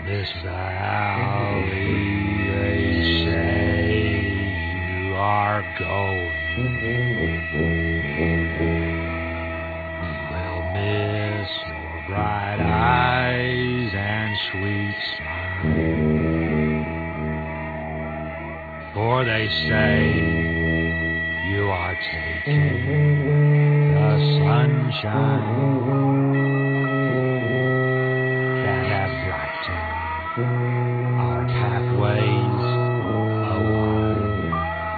this valley they say you are going. We'll miss your bright eyes and sweet smile, for they say you are taking the sunshine that have brightened our pathways a while.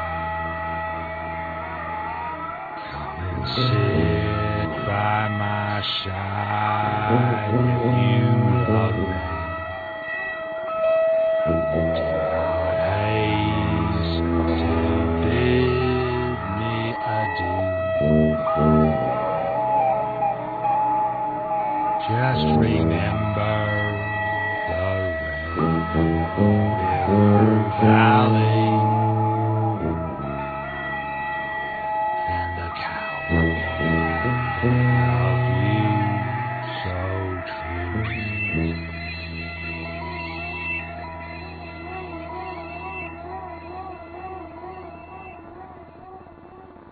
Come and sit by my side if you love me. Do not haste to bid me adieu. Just remember the red river valley